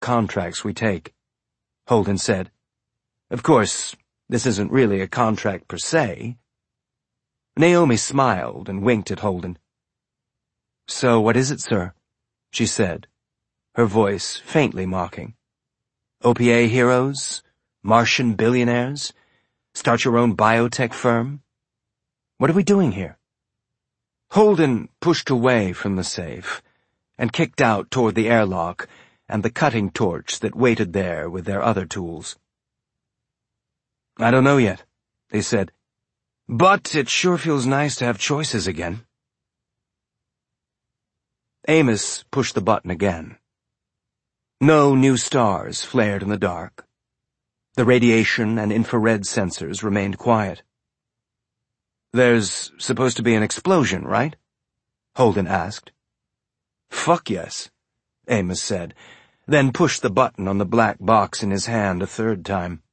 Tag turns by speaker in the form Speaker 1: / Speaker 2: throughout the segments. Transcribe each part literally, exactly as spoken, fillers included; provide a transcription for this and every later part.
Speaker 1: contracts we take," Holden said. "Of course, this isn't really a contract per se." Naomi smiled and winked at Holden. "So what is it, sir?" she said, her voice faintly mocking. "O P A heroes? Martian billionaires? Start your own biotech firm? What are we doing here?" Holden pushed away from the safe and kicked out toward the airlock and the cutting torch that waited there with their other tools. "I don't know yet," he said, "but it sure feels nice to have choices again." Amos pushed the button again. No new stars flared in the dark. The radiation and infrared sensors remained quiet. "There's supposed to be an explosion, right?" Holden asked. "Fuck yes," Amos said, then pushed the button on the black box in his hand a third time.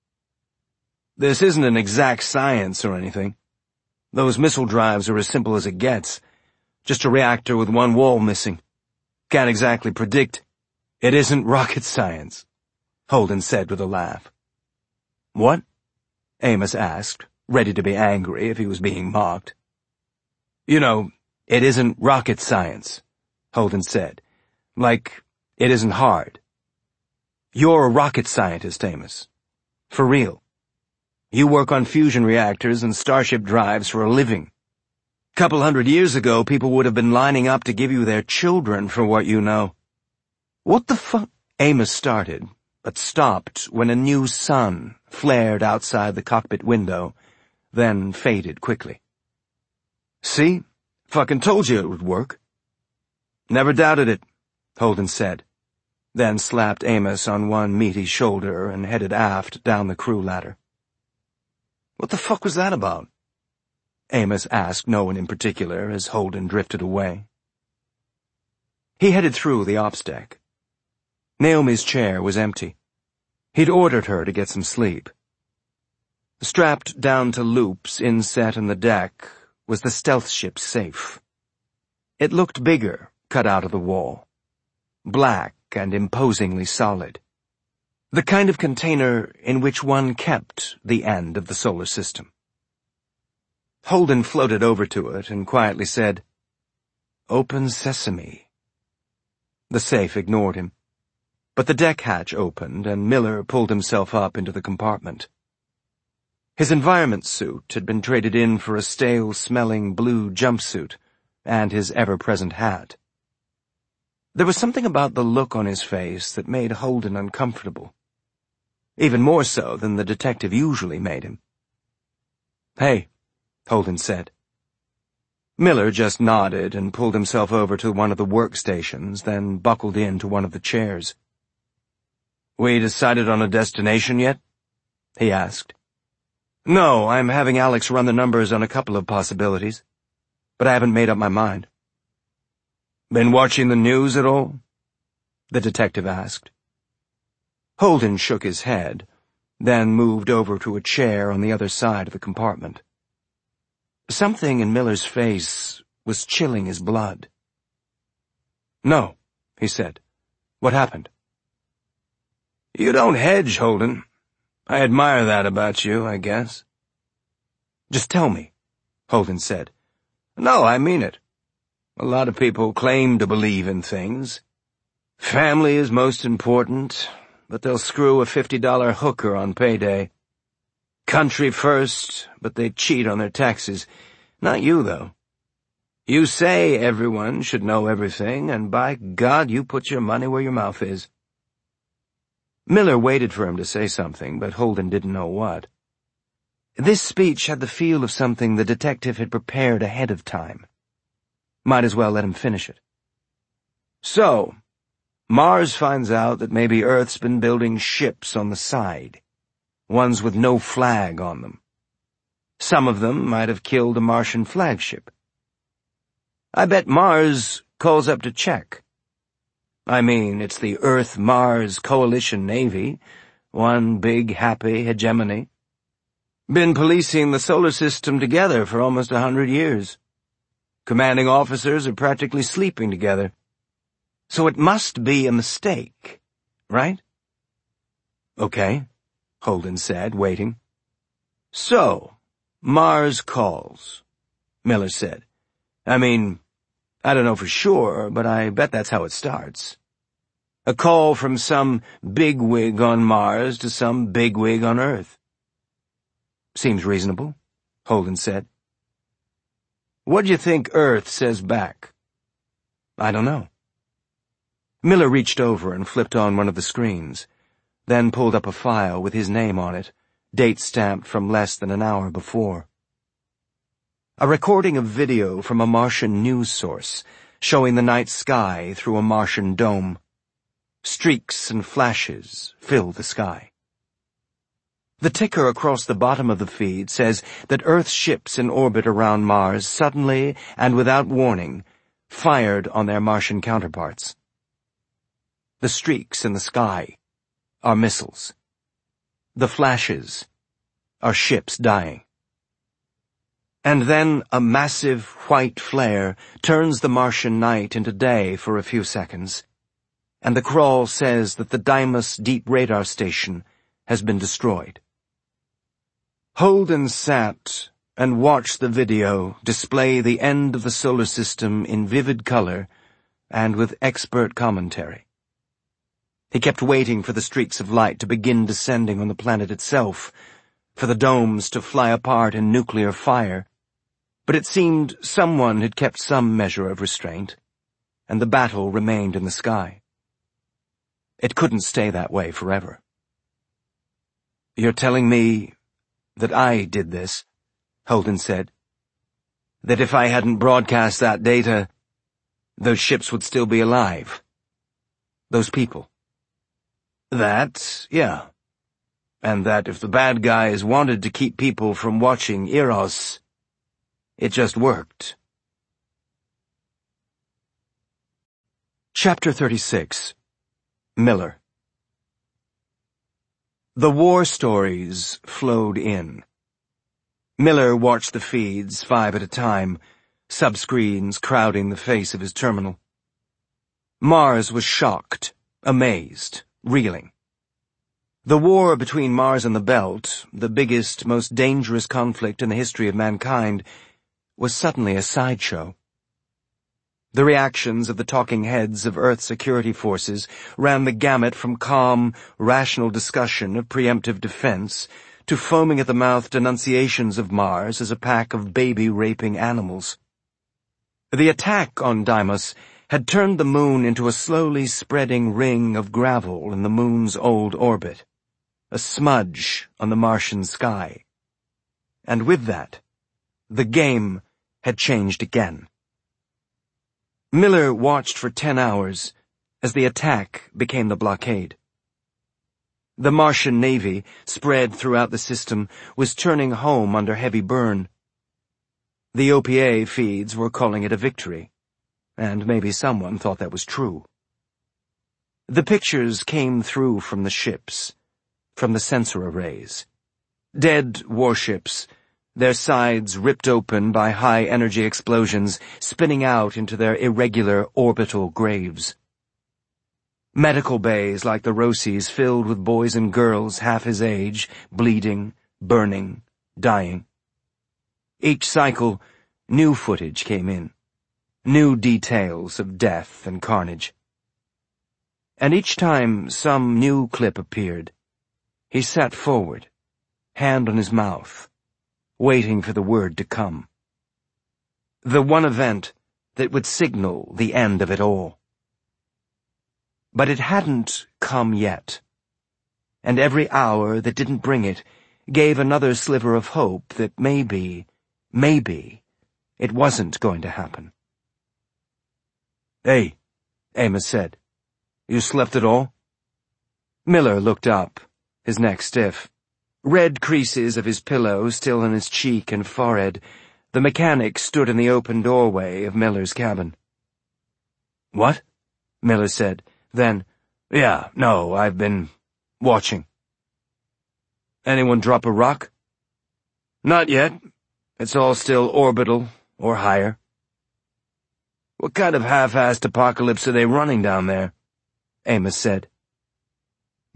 Speaker 1: "This isn't an exact science or anything. Those missile drives are as simple as it gets. Just a reactor with one wall missing. Can't exactly predict." "It isn't rocket science," Holden said with a laugh. "What?" Amos asked, ready to be angry if he was being mocked. "You know, it isn't rocket science," Holden said. "Like, it isn't hard. You're a rocket scientist, Amos. For real. You work on fusion reactors and Starship drives for a living. Couple hundred years ago, people would have been lining up to give you their children for what you know." "What the fuck?" Amos started, but stopped when a new sun flared outside the cockpit window, then faded quickly. "See? Fucking told you it would work." "Never doubted it," Holden said, then slapped Amos on one meaty shoulder and headed aft down the crew ladder. "What the fuck was that about?" Amos asked no one in particular as Holden drifted away. He headed through the ops deck. Naomi's chair was empty. He'd ordered her to get some sleep. Strapped down to loops inset in the deck was the stealth ship's safe. It looked bigger, cut out of the wall. Black and imposingly solid. The kind of container in which one kept the end of the solar system. Holden floated over to it and quietly said, "Open sesame." The safe ignored him. But the deck hatch opened and Miller pulled himself up into the compartment. His environment suit had been traded in for a stale-smelling blue jumpsuit and his ever-present hat. There was something about the look on his face that made Holden uncomfortable, even more so than the detective usually made him. "Hey," Holden said. Miller just nodded and pulled himself over to one of the workstations, then buckled into one of the chairs. "We decided on a destination yet?" he asked. "No, I'm having Alex run the numbers on a couple of possibilities, but I haven't made up my mind." "Been watching the news at all?" the detective asked. Holden shook his head, then moved over to a chair on the other side of the compartment. Something in Miller's face was chilling his blood. "No," he said. "What happened?" "You don't hedge, Holden. I admire that about you, I guess." "Just tell me," Holden said. "No, I mean it. A lot of people claim to believe in things. Family is most important, but they'll screw a fifty dollar hooker on payday. Country first, but they cheat on their taxes. Not you, though. You say everyone should know everything, and by God, you put your money where your mouth is." Miller waited for him to say something, but Holden didn't know what. This speech had the feel of something the detective had prepared ahead of time. Might as well let him finish it. "So, Mars finds out that maybe Earth's been building ships on the side, ones with no flag on them. Some of them might have killed a Martian flagship. I bet Mars calls up to check. I mean, it's the Earth-Mars Coalition Navy, one big, happy hegemony. Been policing the solar system together for almost a hundred years. Commanding officers are practically sleeping together. So it must be a mistake, right? Okay, Holden said, waiting. So, Mars calls, Miller said. I mean, I don't know for sure, but I bet that's how it starts. A call from some bigwig on Mars to some bigwig on Earth. Seems reasonable, Holden said. What do you think Earth says back? I don't know. Miller reached over and flipped on one of the screens, then pulled up a file with his name on it, date stamped from less than an hour before. A recording of video from a Martian news source showing the night sky through a Martian dome. Streaks and flashes fill the sky. The ticker across the bottom of the feed says that Earth's ships in orbit around Mars suddenly and without warning fired on their Martian counterparts. The streaks in the sky are missiles. The flashes are ships dying. And then a massive white flare turns the Martian night into day for a few seconds, and the crawl says that the Deimos Deep Radar Station has been destroyed. Holden sat and watched the video display the end of the solar system in vivid color and with expert commentary. He kept waiting for the streaks of light to begin descending on the planet itself, for the domes to fly apart in nuclear fire, but it seemed someone had kept some measure of restraint, and the battle remained in the sky. It couldn't stay that way forever. You're telling me that I did this, Holden said. That if I hadn't broadcast that data, those ships would still be alive. Those people. That, yeah. And that if the bad guys wanted to keep people from watching Eros, it just worked. Chapter thirty-six. Miller. The war stories flowed in. Miller watched the feeds, five at a time, subscreens crowding the face of his terminal. Mars was shocked, amazed, reeling. The war between Mars and the Belt, the biggest, most dangerous conflict in the history of mankind, was suddenly a sideshow. The reactions of the talking heads of Earth security forces ran the gamut from calm, rational discussion of preemptive defense to foaming at the mouth denunciations of Mars as a pack of baby-raping animals. The attack on Deimos had turned the moon into a slowly spreading ring of gravel in the moon's old orbit, a smudge on the Martian sky. And with that, the game had changed again. Miller watched for ten hours as the attack became the blockade. The Martian Navy, spread throughout the system, was turning home under heavy burn. The O P A feeds were calling it a victory, and maybe someone thought that was true. The pictures came through from the ships, from the sensor arrays. Dead warships, their sides ripped open by high-energy explosions, spinning out into their irregular orbital graves. Medical bays like the Rosie's filled with boys and girls half his age, bleeding, burning, dying. Each cycle, new footage came in, new details of death and carnage. And each time some new clip appeared, he sat forward, hand on his mouth, waiting for the word to come. The one event that would signal the end of it all. But it hadn't come yet, and every hour that didn't bring it gave another sliver of hope that maybe, maybe, it wasn't going to happen. Hey, Amos said. You slept at all? Miller looked up, his neck stiff. Red creases of his pillow still on his cheek and forehead, the mechanic stood in the open doorway of Miller's cabin. What? Miller said. Then, yeah, no, I've been watching. Anyone drop a rock? Not yet. It's all still orbital or higher. What kind of half-assed apocalypse are they running down there? Amos said.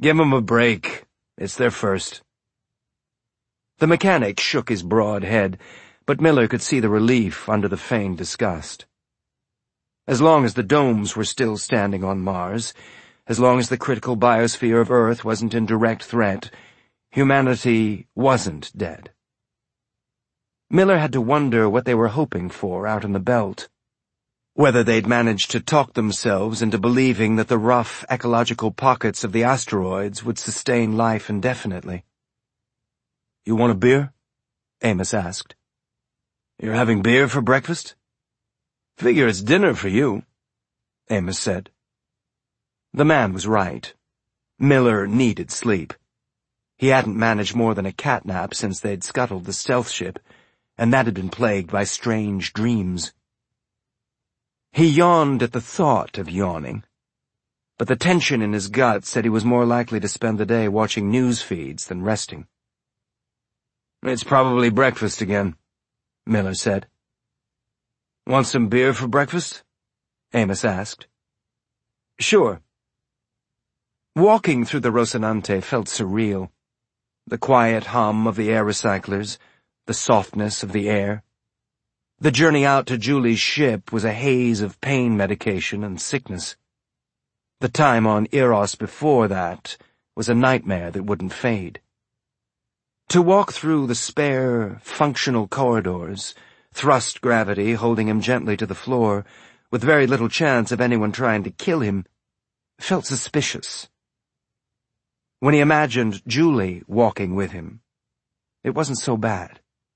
Speaker 1: Give 'em a break. It's their first. The mechanic shook his broad head, but Miller could see the relief under the feigned disgust. As long as the domes were still standing on Mars, as long as the critical biosphere of Earth wasn't in direct threat, humanity wasn't dead. Miller had to wonder what they were hoping for out in the belt. Whether they'd managed to talk themselves into believing that the rough ecological pockets of the asteroids would sustain life indefinitely. "You want a beer?" Amos asked. "You're having beer for breakfast?" "Figure it's dinner for you," Amos said. The man was right. Miller needed sleep. He hadn't managed more than a catnap since they'd scuttled the stealth ship, and that had been plagued by strange dreams. He yawned at the thought of yawning, but the tension in his gut said he was more likely to spend the day watching news feeds than resting. "It's probably breakfast again," Miller said. "Want some beer for breakfast?" Amos asked. "Sure." Walking through the Rocinante felt surreal. The quiet hum of the air recyclers, the softness of the air. The journey out to Julie's ship was a haze of pain medication and sickness. The time on Eros before that was a nightmare that wouldn't fade. To walk through the spare, functional corridors, thrust gravity holding him gently to the floor, with very little chance of anyone trying to kill him, felt suspicious. When he imagined Julie walking with him, it wasn't so bad.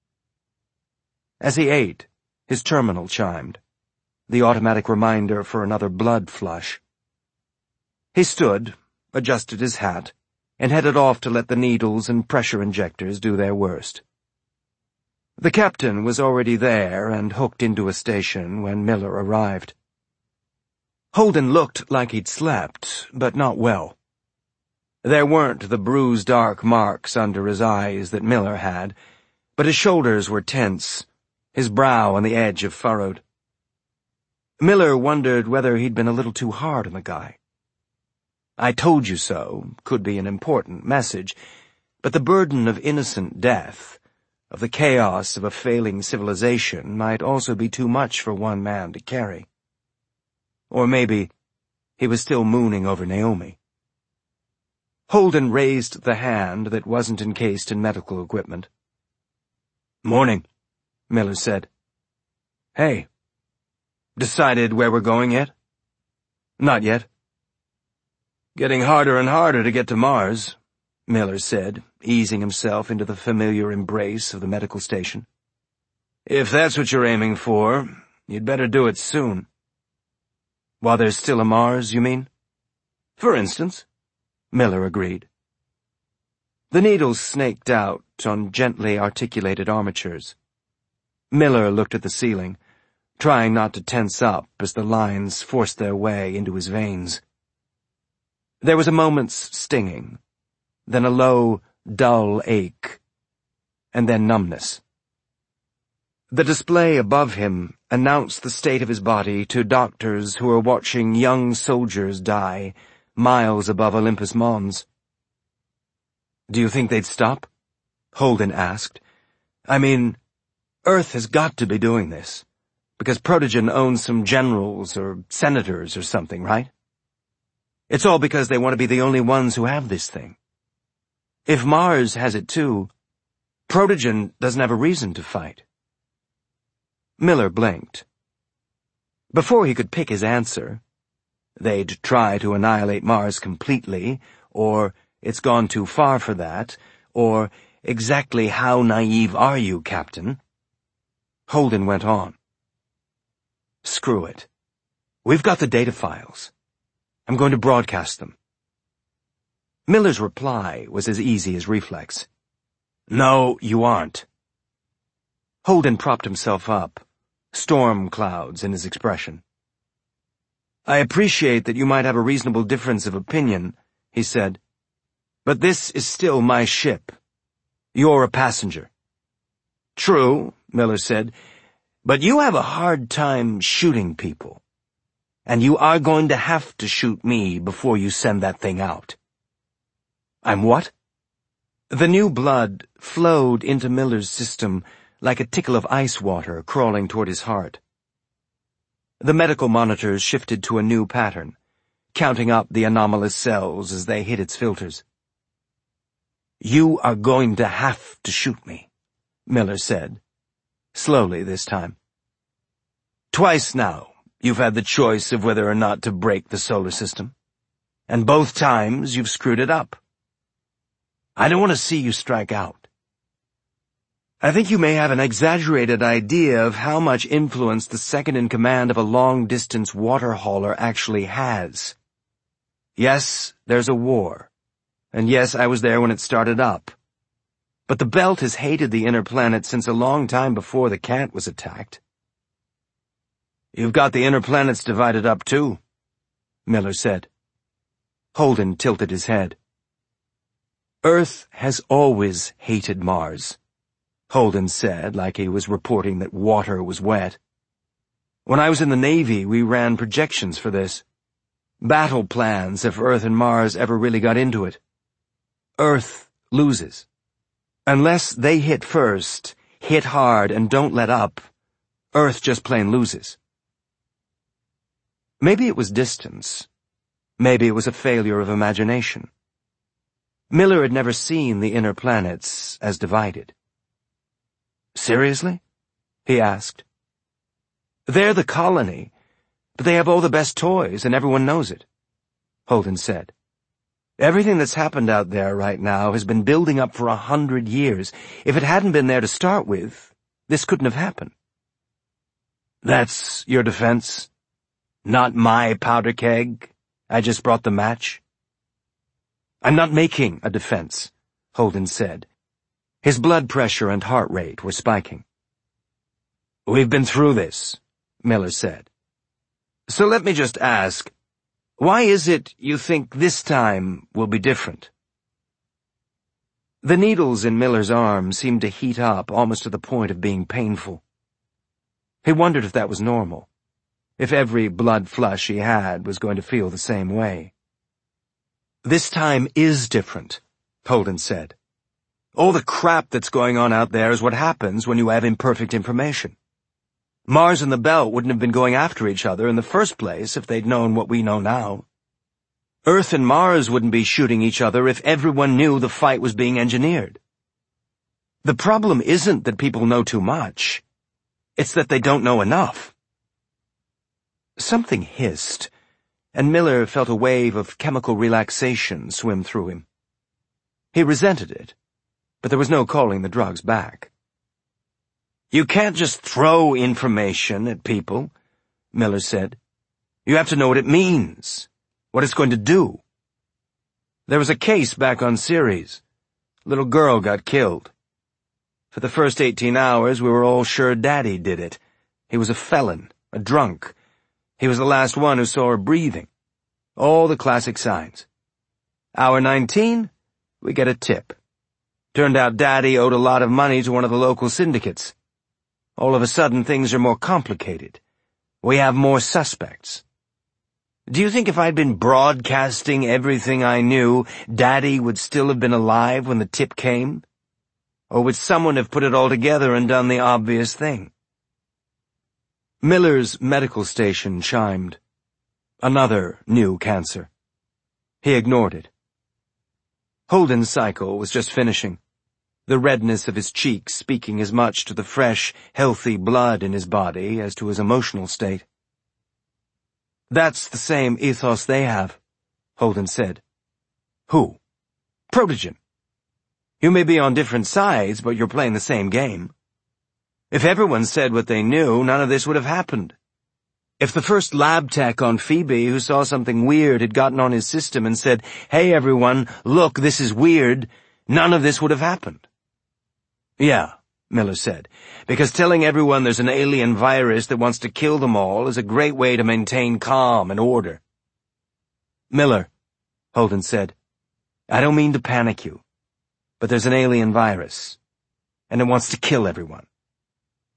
Speaker 1: As he ate, his terminal chimed, the automatic reminder for another blood flush. He stood, adjusted his hat, and headed off to let the needles and pressure injectors do their worst. The captain was already there and hooked into a station when Miller arrived. Holden looked like he'd slept, but not well. There weren't the bruised dark marks under his eyes that Miller had, but his shoulders were tense, his brow on the edge of furrowed. Miller wondered whether he'd been a little too hard on the guy. "I told you so" could be an important message, but the burden of innocent death, of the chaos of a failing civilization, might also be too much for one man to carry. Or maybe he was still mooning over Naomi. Holden raised the hand that wasn't encased in medical equipment. "Morning," Miller said. "Hey. Decided where we're going yet?" "Not yet." "Getting harder and harder to get to Mars," Miller said, easing himself into the familiar embrace of the medical station. "If that's what you're aiming for, you'd better do it soon." "While there's still a Mars, you mean?" "For instance," Miller agreed. The needles snaked out on gently articulated armatures. Miller looked at the ceiling, trying not to tense up as the lines forced their way into his veins. There was a moment's stinging, then a low, dull ache, and then numbness. The display above him announced the state of his body to doctors who were watching young soldiers die miles above Olympus Mons. "Do you think they'd stop?" Holden asked. "I mean, Earth has got to be doing this, because Protogen owns some generals or senators or something, right? It's all because they want to be the only ones who have this thing. If Mars has it too, Protogen doesn't have a reason to fight." Miller blinked. Before he could pick his answer, they'd try to annihilate Mars completely, or it's gone too far for that, or exactly how naive are you, Captain? Holden went on. "Screw it. We've got the data files. I'm going to broadcast them." Miller's reply was as easy as reflex. "No, you aren't." Holden propped himself up, storm clouds in his expression. "I appreciate that you might have a reasonable difference of opinion," he said, "but this is still my ship. You're a passenger." "True," Miller said, "but you have a hard time shooting people. And you are going to have to shoot me before you send that thing out." I'm what? The new blood flowed into Miller's system like a tickle of ice water crawling toward his heart. The medical monitors shifted to a new pattern, counting up the anomalous cells as they hit its filters. You are going to have to shoot me, Miller said, slowly this time. Twice now, you've had the choice of whether or not to break the solar system, and both times you've screwed it up. I don't want to see you strike out. I think you may have an exaggerated idea of how much influence the second-in-command of a long-distance water hauler actually has. Yes, there's a war. And yes, I was there when it started up. But the Belt has hated the inner planet since a long time before the Cant was attacked. You've got the inner planets divided up too, Miller said. Holden tilted his head. Earth has always hated Mars, Holden said, like he was reporting that water was wet. When I was in the Navy, we ran projections for this. Battle plans if Earth and Mars ever really got into it. Earth loses. Unless they hit first, hit hard, and don't let up, Earth just plain loses. Maybe it was distance. Maybe it was a failure of imagination. Miller had never seen the inner planets as divided. Seriously? He asked. They're the colony, but they have all the best toys and everyone knows it, Holden said. Everything that's happened out there right now has been building up for a hundred years. If it hadn't been there to start with, this couldn't have happened. That's your defense? Not my powder keg? I just brought the match? I'm not making a defense, Holden said. His blood pressure and heart rate were spiking. We've been through this, Miller said. So let me just ask, why is it you think this time will be different? The needles in Miller's arm seemed to heat up almost to the point of being painful. He wondered if that was normal, if every blood flush he had was going to feel the same way. This time is different, Holden said. All the crap that's going on out there is what happens when you have imperfect information. Mars and the Belt wouldn't have been going after each other in the first place if they'd known what we know now. Earth and Mars wouldn't be shooting each other if everyone knew the fight was being engineered. The problem isn't that people know too much. It's that they don't know enough. Something hissed, and Miller felt a wave of chemical relaxation swim through him. He resented it, but there was no calling the drugs back. You can't just throw information at people, Miller said. You have to know what it means, what it's going to do. There was a case back on Ceres. Little girl got killed. For the first eighteen hours, we were all sure Daddy did it. He was a felon, a drunk. He was the last one who saw her breathing. All the classic signs. Hour nineteen, we get a tip. Turned out Daddy owed a lot of money to one of the local syndicates. All of a sudden, things are more complicated. We have more suspects. Do you think if I'd been broadcasting everything I knew, Daddy would still have been alive when the tip came? Or would someone have put it all together and done the obvious thing? Miller's medical station chimed. Another new cancer. He ignored it. Holden's cycle was just finishing, the redness of his cheeks speaking as much to the fresh, healthy blood in his body as to his emotional state. That's the same ethos they have, Holden said. Who? Protogen. You may be on different sides, but you're playing the same game. If everyone said what they knew, none of this would have happened. If the first lab tech on Phoebe who saw something weird had gotten on his system and said, "Hey everyone, look, this is weird," none of this would have happened. Yeah, Miller said, because telling everyone there's an alien virus that wants to kill them all is a great way to maintain calm and order. Miller, Holden said, I don't mean to panic you, but there's an alien virus, and it wants to kill everyone.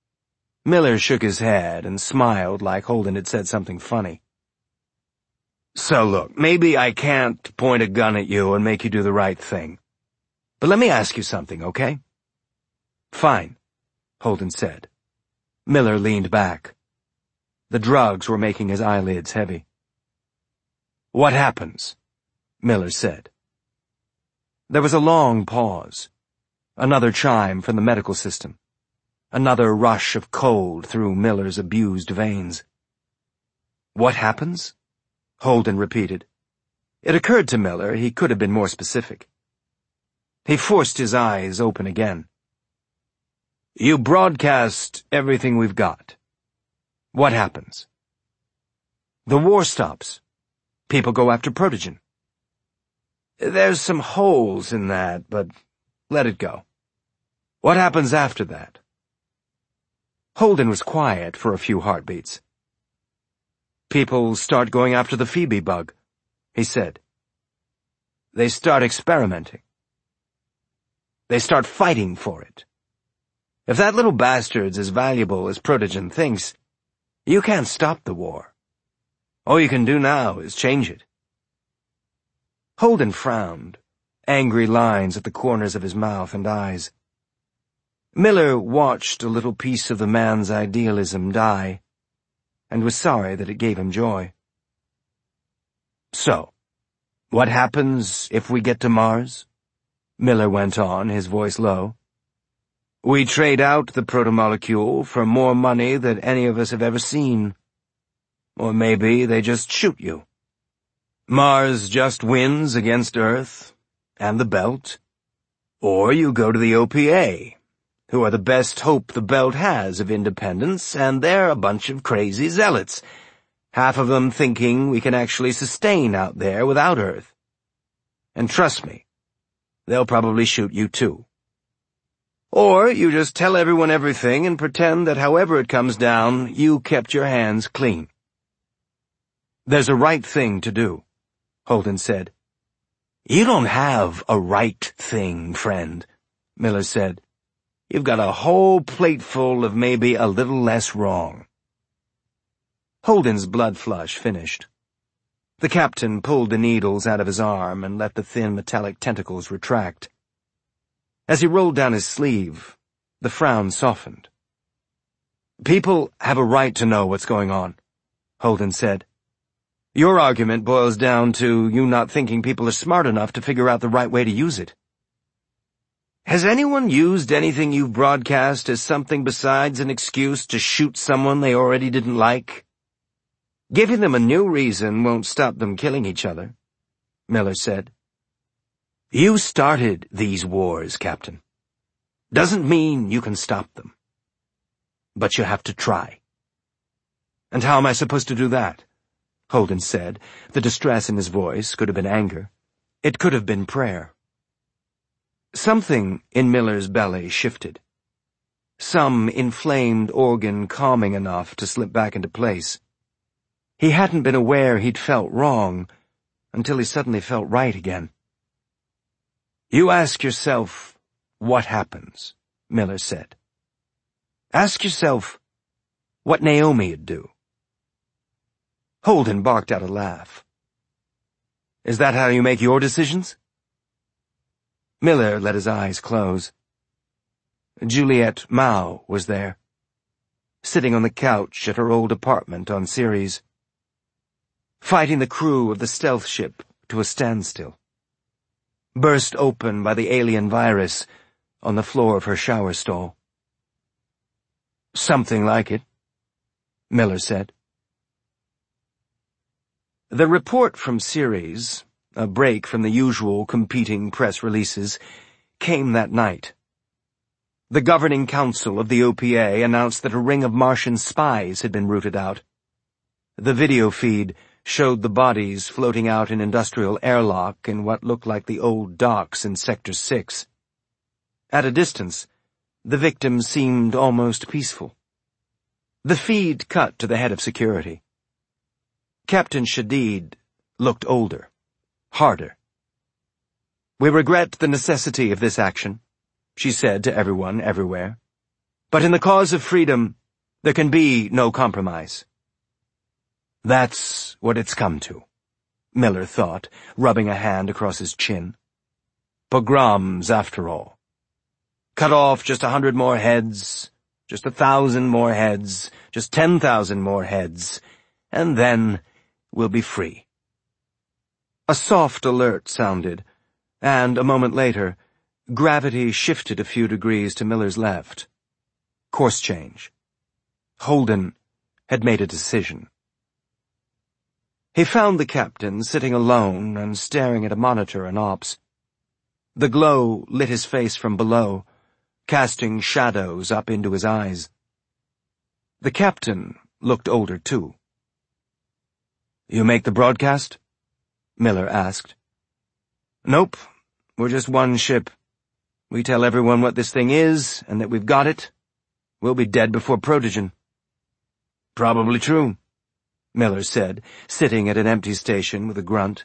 Speaker 1: Miller shook his head and smiled like Holden had said something funny. So look, maybe I can't point a gun at you and make you do the right thing. But let me ask you something, okay? Fine, Holden said. Miller leaned back. The drugs were making his eyelids heavy. What happens? Miller said. There was a long pause. Another chime from the medical system. Another rush of cold through Miller's abused veins. What happens? Holden repeated. It occurred to Miller he could have been more specific. He forced his eyes open again. You broadcast everything we've got. What happens? The war stops. People go after Protogen. There's some holes in that, but let it go. What happens after that? Holden was quiet for a few heartbeats. People start going after the Phoebe bug, he said. They start experimenting. They start fighting for it. If that little bastard's as valuable as Protogen thinks, you can't stop the war. All you can do now is change it. Holden frowned, angry lines at the corners of his mouth and eyes. Miller watched a little piece of the man's idealism die, and was sorry that it gave him joy. So, what happens if we get to Mars? Miller went on, his voice low. We trade out the protomolecule for more money than any of us have ever seen. Or maybe they just shoot you. Mars just wins against Earth and the Belt. Or you go to the O P A, who are the best hope the Belt has of independence, and they're a bunch of crazy zealots, half of them thinking we can actually sustain out there without Earth. And trust me, they'll probably shoot you too. Or you just tell everyone everything and pretend that however it comes down, you kept your hands clean. There's a right thing to do, Holden said. You don't have a right thing, friend, Miller said. You've got a whole plateful of maybe a little less wrong. Holden's blood flush finished. The captain pulled the needles out of his arm and let the thin metallic tentacles retract. As he rolled down his sleeve, the frown softened. People have a right to know what's going on, Holden said. Your argument boils down to you not thinking people are smart enough to figure out the right way to use it. Has anyone used anything you've broadcast as something besides an excuse to shoot someone they already didn't like? Giving them a new reason won't stop them killing each other, Miller said. You started these wars, Captain. Doesn't mean you can stop them. But you have to try. And how am I supposed to do that? Holden said. The distress in his voice could have been anger. It could have been prayer. Something in Miller's belly shifted. Some inflamed organ calming enough to slip back into place. He hadn't been aware he'd felt wrong until he suddenly felt right again. You ask yourself, what happens, Miller said. Ask yourself what Naomi'd do. Holden barked out a laugh. Is that how you make your decisions? Miller let his eyes close. Juliette Mao was there, sitting on the couch at her old apartment on Ceres, fighting the crew of the stealth ship to a standstill, burst open by the alien virus on the floor of her shower stall. Something like it, Miller said. The report from Ceres, a break from the usual competing press releases, came that night. The governing council of the O P A announced that a ring of Martian spies had been rooted out. The video feed showed the bodies floating out in industrial airlock in what looked like the old docks in Sector six. At a distance, the victims seemed almost peaceful. The feed cut to the head of security. Captain Shadid looked older, harder. We regret the necessity of this action, she said to everyone everywhere. But in the cause of freedom, there can be no compromise. That's what it's come to, Miller thought, rubbing a hand across his chin. Pogroms, after all. Cut off just a hundred more heads, just a thousand more heads, just ten thousand more heads, and then we'll be free. A soft alert sounded, and a moment later, gravity shifted a few degrees to Miller's left. Course change. Holden had made a decision. He found the captain sitting alone and staring at a monitor in ops. The glow lit his face from below, casting shadows up into his eyes. The captain looked older, too. "You make the broadcast?" Miller asked. "Nope. We're just one ship. We tell everyone what this thing is and that we've got it. We'll be dead before Protogen." "Probably true," Miller said, sitting at an empty station with a grunt.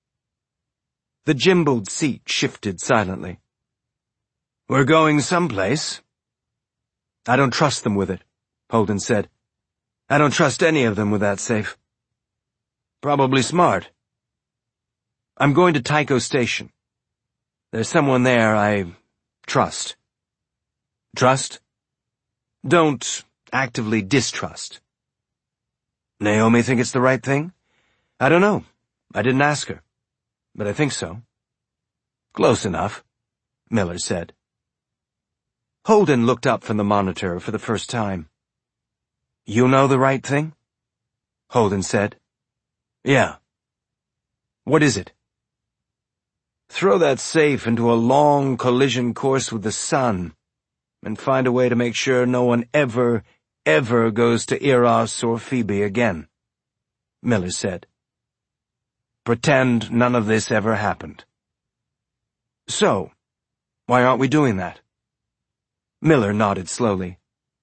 Speaker 1: The gimbaled seat shifted silently. "We're going someplace." "I don't trust them with it," Holden said. "I don't trust any of them with that safe." "Probably smart." "I'm going to Tycho Station. There's someone there I trust." "Trust?" "Don't actively distrust." "Naomi think it's the right thing?" "I don't know. I didn't ask her. But I think so." "Close enough," Miller said. Holden looked up from the monitor for the first time. "You know the right thing?" Holden said. "Yeah." "What is it?" "Throw that safe into a long collision course with the sun, and find a way to make sure no one ever, ever goes to Eros or Phoebe again," Miller said. "Pretend none of this ever happened." "So, why aren't we doing that?" Miller nodded slowly.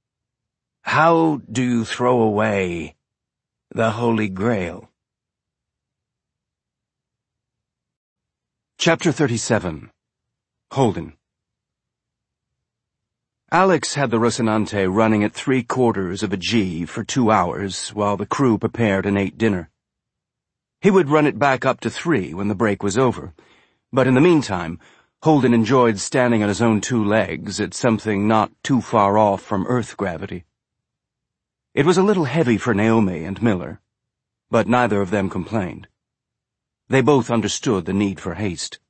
Speaker 1: "How do you throw away the Holy Grail?" Chapter thirty-seven. Holden. Alex had the Rocinante running at three-quarters of a G for two hours while the crew prepared and ate dinner. He would run it back up to three when the break was over, but in the meantime, Holden enjoyed standing on his own two legs at something not too far off from Earth gravity. It was a little heavy for Naomi and Miller, but neither of them complained. They both understood the need for haste.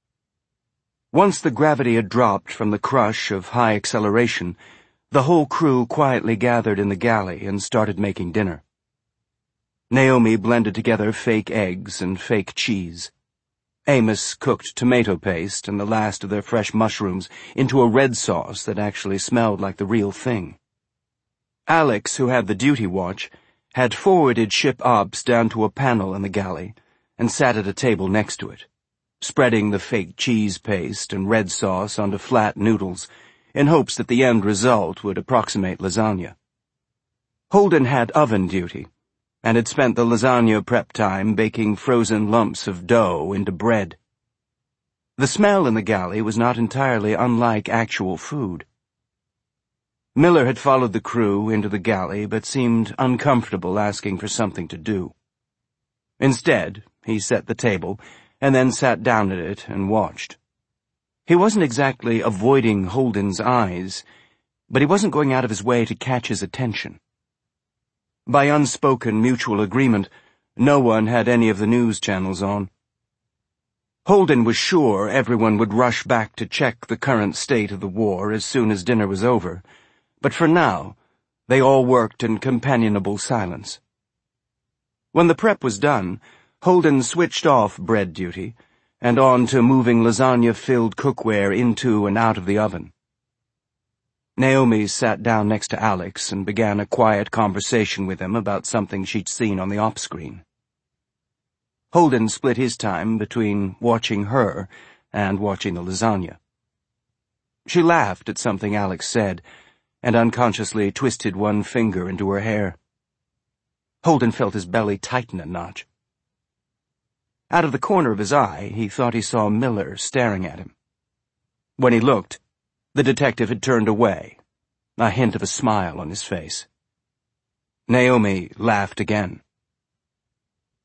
Speaker 1: Once the gravity had dropped from the crush of high acceleration, the whole crew quietly gathered in the galley and started making dinner. Naomi blended together fake eggs and fake cheese. Amos cooked tomato paste and the last of their fresh mushrooms into a red sauce that actually smelled like the real thing. Alex, who had the duty watch, had forwarded ship ops down to a panel in the galley and sat at a table next to it, spreading the fake cheese paste and red sauce onto flat noodles in hopes that the end result would approximate lasagna. Holden had oven duty, and had spent the lasagna prep time baking frozen lumps of dough into bread. The smell in the galley was not entirely unlike actual food. Miller had followed the crew into the galley but seemed uncomfortable asking for something to do. Instead, he set the table and then sat down at it and watched. He wasn't exactly avoiding Holden's eyes, but he wasn't going out of his way to catch his attention. By unspoken mutual agreement, no one had any of the news channels on. Holden was sure everyone would rush back to check the current state of the war as soon as dinner was over, but for now, they all worked in companionable silence. When the prep was done, Holden switched off bread duty and on to moving lasagna-filled cookware into and out of the oven. Naomi sat down next to Alex and began a quiet conversation with him about something she'd seen on the op screen. Holden split his time between watching her and watching the lasagna. She laughed at something Alex said and unconsciously twisted one finger into her hair. Holden felt his belly tighten a notch. Out of the corner of his eye, he thought he saw Miller staring at him. When he looked, the detective had turned away, a hint of a smile on his face. Naomi laughed again.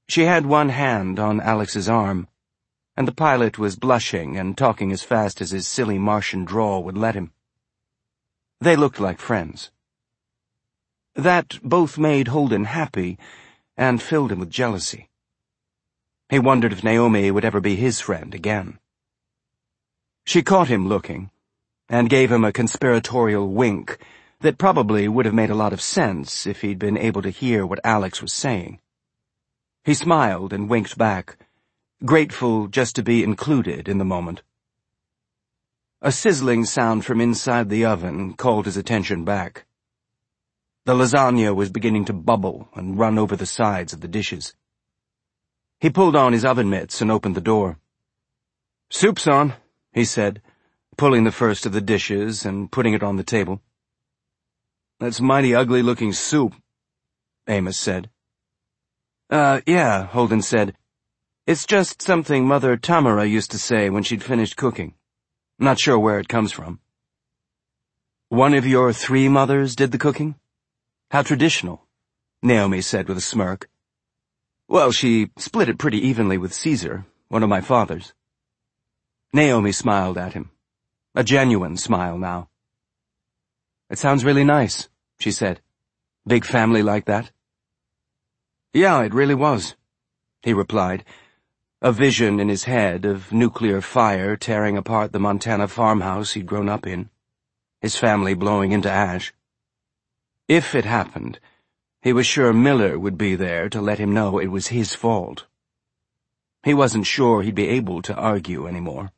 Speaker 1: She had one hand on Alex's arm, and the pilot was blushing and talking as fast as his silly Martian drawl would let him. They looked like friends. That both made Holden happy and filled him with jealousy. He wondered if Naomi would ever be his friend again. She caught him looking, and gave him a conspiratorial wink that probably would have made a lot of sense if he'd been able to hear what Alex was saying. He smiled and winked back, grateful just to be included in the moment. A sizzling sound from inside the oven called his attention back. The lasagna was beginning to bubble and run over the sides of the dishes. He pulled on his oven mitts and opened the door. "Soup's on," he said, pulling the first of the dishes and putting it on the table. "That's mighty ugly-looking soup," Amos said. Uh, yeah, Holden said. "It's just something Mother Tamara used to say when she'd finished cooking. Not sure where it comes from." "One of your three mothers did the cooking? How traditional," Naomi said with a smirk. "Well, she split it pretty evenly with Caesar, one of my fathers." Naomi smiled at him. A genuine smile now. "It sounds really nice," she said. "Big family like that?" "Yeah, it really was," he replied, a vision in his head of nuclear fire tearing apart the Montana farmhouse he'd grown up in, his family blowing into ash. If it happened, he was sure Miller would be there to let him know it was his fault. He wasn't sure he'd be able to argue anymore.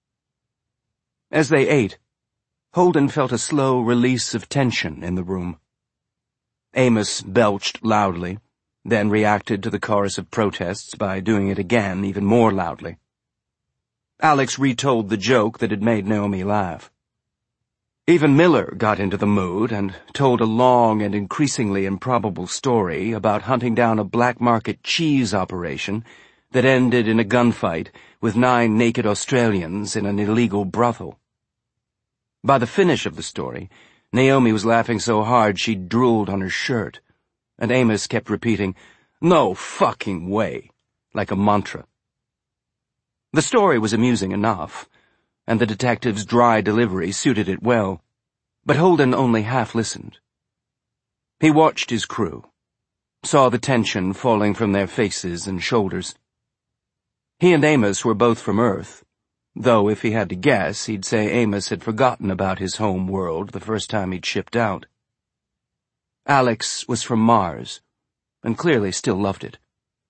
Speaker 1: As they ate, Holden felt a slow release of tension in the room. Amos belched loudly, then reacted to the chorus of protests by doing it again even more loudly. Alex retold the joke that had made Naomi laugh. Even Miller got into the mood and told a long and increasingly improbable story about hunting down a black market cheese operation that ended in a gunfight with nine naked Australians in an illegal brothel. By the finish of the story, Naomi was laughing so hard she drooled on her shirt, and Amos kept repeating, "No fucking way," like a mantra. The story was amusing enough, and the detective's dry delivery suited it well, but Holden only half listened. He watched his crew, saw the tension falling from their faces and shoulders. He and Amos were both from Earth, though if he had to guess, he'd say Amos had forgotten about his home world the first time he'd shipped out. Alex was from Mars, and clearly still loved it.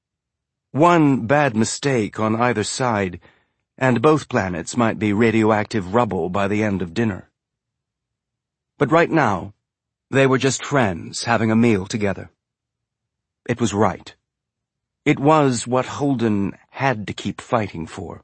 Speaker 1: One bad mistake on either side, and both planets might be radioactive rubble by the end of dinner. But right now, they were just friends having a meal together. It was right. It was what Holden had to keep fighting for.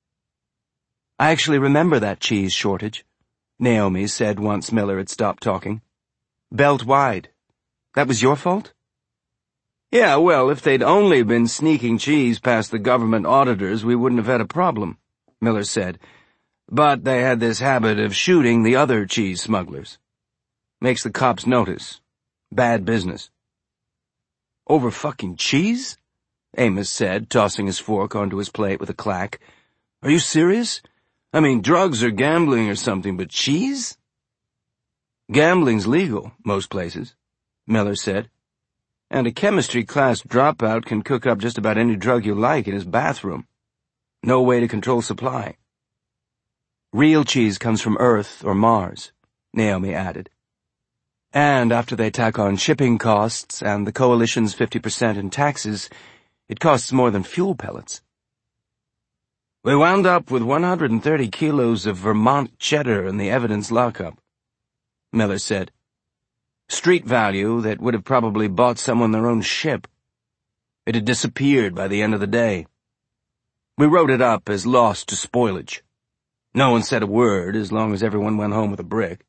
Speaker 1: "I actually remember that cheese shortage," Naomi said once Miller had stopped talking. "Belt wide. That was your fault?" "Yeah, well, if they'd only been sneaking cheese past the government auditors, we wouldn't have had a problem," Miller said. "But they had this habit of shooting the other cheese smugglers. Makes the cops notice. Bad business." "Over fucking cheese?" Amos said, tossing his fork onto his plate with a clack. "Are you serious? I mean, drugs or gambling or something, but cheese?" "Gambling's legal, most places," Miller said. "And a chemistry class dropout can cook up just about any drug you like in his bathroom. No way to control supply." "Real cheese comes from Earth or Mars," Naomi added. "And after they tack on shipping costs and the coalition's fifty percent in taxes, it costs more than fuel pellets." "We wound up with one hundred thirty kilos of Vermont cheddar in the evidence lockup," Miller said. "Street value that would have probably bought someone their own ship. It had disappeared by the end of the day. We wrote it up as lost to spoilage. No one said a word as long as everyone went home with a brick."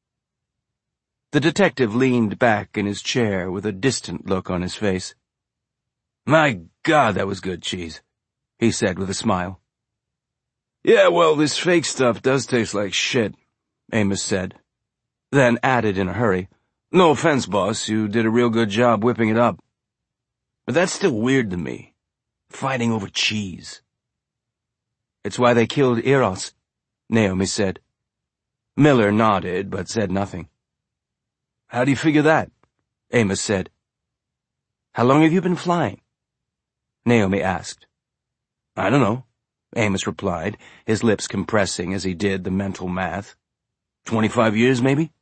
Speaker 1: The detective leaned back in his chair with a distant look on his face. "My God, that was good cheese," he said with a smile. "Yeah, well, this fake stuff does taste like shit," Amos said, then added in a hurry, "No offense, boss, you did a real good job whipping it up. But that's still weird to me. fighting over cheese. It's why they killed Eros, Naomi said. Miller nodded, but said nothing. How do you figure that? Amos said. How long have you been flying? Naomi asked. I don't know, Amos replied, his lips compressing as he did the mental math. Twenty-five years, maybe?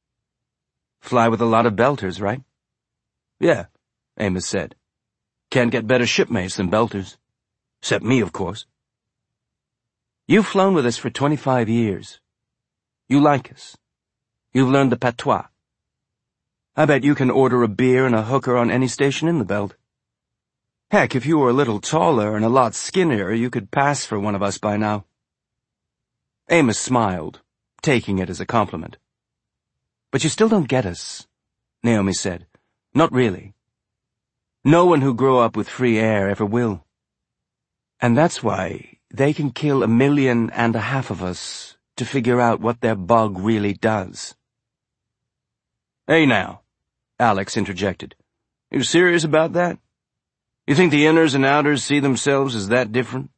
Speaker 1: Fly with a lot of belters, right? Yeah, Amos said. Can't get better shipmates than belters. Except me, of course. You've flown with us for twenty-five years. You like us. You've learned the patois. I bet you can order a beer and a hooker on any station in the belt. Heck, if you were a little taller and a lot skinnier, you could pass for one of us by now. Amos smiled, taking it as a compliment. But you still don't get us, Naomi said. Not really. No one who grew up with free air ever will. And that's why they can kill a million and a half of us to figure out what their bug really does. Hey now, Alex interjected. You serious about that? You think the inners and outers see themselves as that different?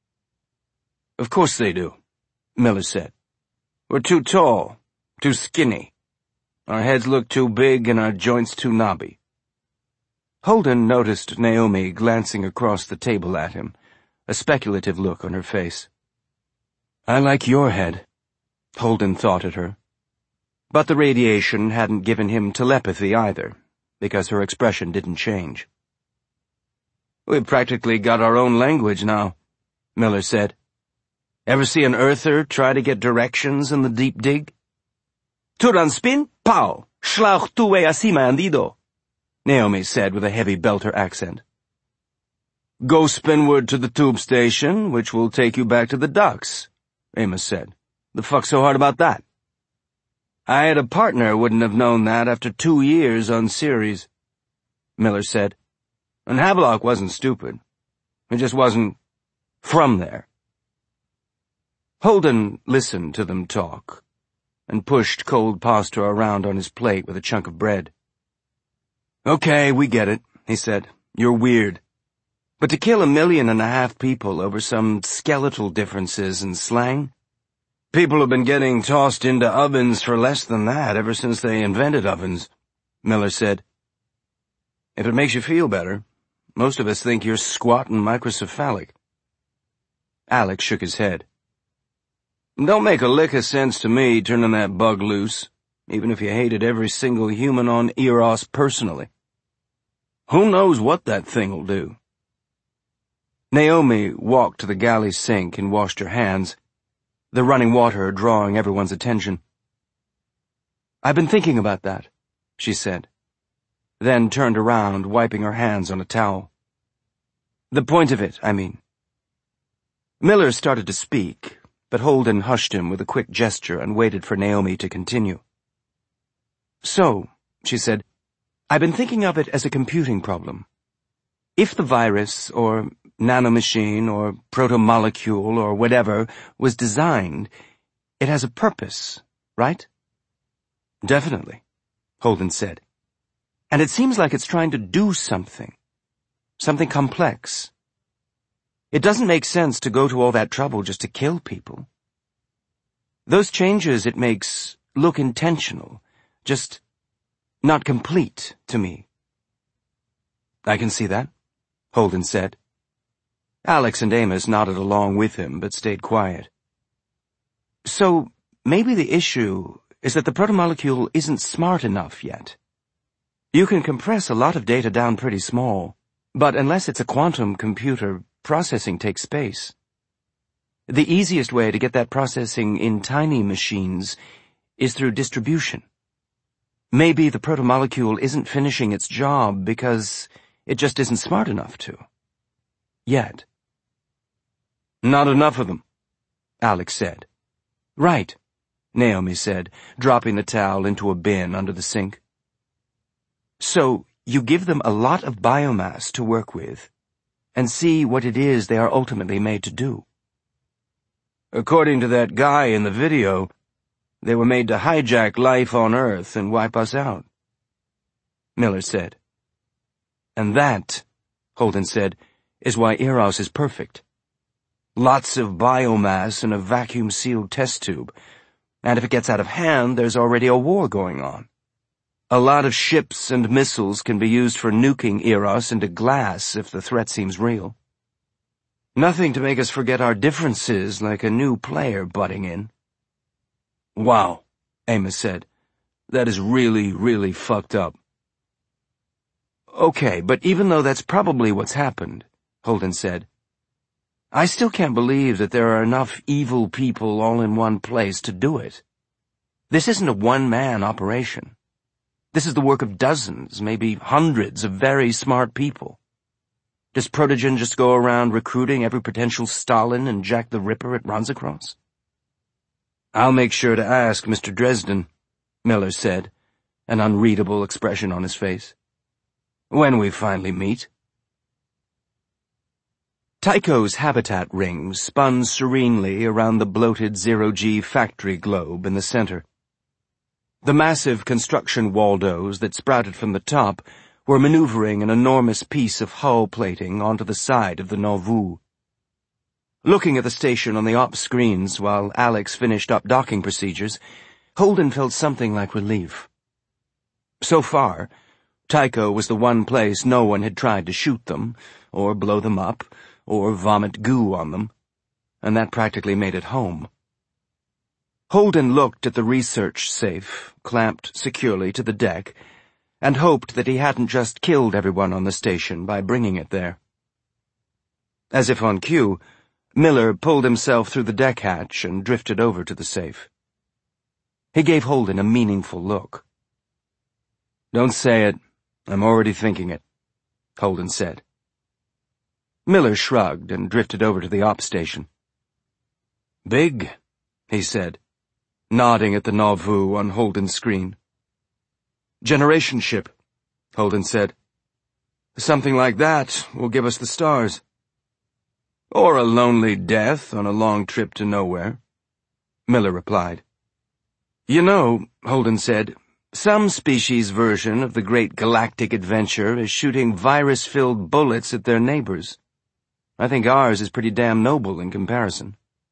Speaker 1: Of course they do, Miller said. We're too tall, too skinny. Our heads look too big and our joints too knobby. Holden noticed Naomi glancing across the table at him, a speculative look on her face. I like your head, Holden thought at her. But the radiation hadn't given him telepathy either, because her expression didn't change. We've practically got our own language now, Miller said. Ever see an earther try to get directions in the deep dig? Turan spin, pow, schlauch tuwe asima andido, Naomi said with a heavy belter accent. Go spinward to the tube station, which will take you back to the docks, Amos said. The fuck so hard about that? I had a partner wouldn't have known that after two years on Ceres, Miller said. And Havelock wasn't stupid. He just wasn't from there. Holden listened to them talk, and pushed cold pasta around on his plate with a chunk of bread. Okay, we get it, he said. You're weird. But to kill a million and a half people over some skeletal differences in slang? People have been getting tossed into ovens for less than that ever since they invented ovens, Miller said. If it makes you feel better, most of us think you're squat and microcephalic. Alex shook his head. Don't make a lick of sense to me turning that bug loose, even if you hated every single human on Eros personally. Who knows what that thing'll do? Naomi walked to the galley sink and washed her hands, the running water drawing everyone's attention. I've been thinking about that, she said, then turned around, wiping her hands on a towel. The point of it, I mean. Miller started to speak, but Holden hushed him with a quick gesture and waited for Naomi to continue. So, she said, I've been thinking of it as a computing problem. If the virus, or nanomachine, or protomolecule, or whatever, was designed, it has a purpose, right? Definitely, Holden said. And it seems like it's trying to do something. Something complex. It doesn't make sense to go to all that trouble just to kill people. Those changes it makes look intentional, just not complete to me. I can see that, Holden said. Alex and Amos nodded along with him, but stayed quiet. So, maybe the issue is that the protomolecule isn't smart enough yet. You can compress a lot of data down pretty small, but unless it's a quantum computer, processing takes space. The easiest way to get that processing in tiny machines is through distribution. Maybe the protomolecule isn't finishing its job because it just isn't smart enough to. Yet. Not enough of them, Alex said. Right, Naomi said, dropping the towel into a bin under the sink. So, you give them a lot of biomass to work with, and see what it is they are ultimately made to do. According to that guy in the video, they were made to hijack life on Earth and wipe us out, Miller said. And that, Holden said, is why Eros is perfect. Lots of biomass in a vacuum-sealed test tube, and if it gets out of hand, there's already a war going on. A lot of ships and missiles can be used for nuking Eros into glass if the threat seems real. Nothing to make us forget our differences like a new player butting in. Wow, Amos said. That is really, really fucked up. Okay, but even though that's probably what's happened, Holden said, I still can't believe that there are enough evil people all in one place to do it. This isn't a one-man operation. This is the work of dozens, maybe hundreds of very smart people. Does Protogen just go around recruiting every potential Stalin and Jack the Ripper it runs across? I'll make sure to ask Mister Dresden, Miller said, an unreadable expression on his face. When we finally meet. Tycho's habitat ring spun serenely around the bloated zero-G factory globe in the center. The massive construction waldos that sprouted from the top were maneuvering an enormous piece of hull plating onto the side of the Nauvoo. Looking at the station on the ops screens while Alex finished up docking procedures, Holden felt something like relief. So far, Tycho was the one place no one had tried to shoot them, or blow them up, or vomit goo on them, and that practically made it home. Holden looked at the research safe, clamped securely to the deck, and hoped that he hadn't just killed everyone on the station by bringing it there. As if on cue, Miller pulled himself through the deck hatch and drifted over to the safe. He gave Holden a meaningful look. Don't say it. I'm already thinking it, Holden said. Miller shrugged and drifted over to the op station. Big, he said, nodding at the Nauvoo on Holden's screen. Generation ship, Holden said. Something like that will give us the stars. Or a lonely death on a long trip to nowhere, Miller replied. You know, Holden said, some species' version of the great galactic adventure is shooting virus-filled bullets at their neighbors. I think ours is pretty damn noble in comparison.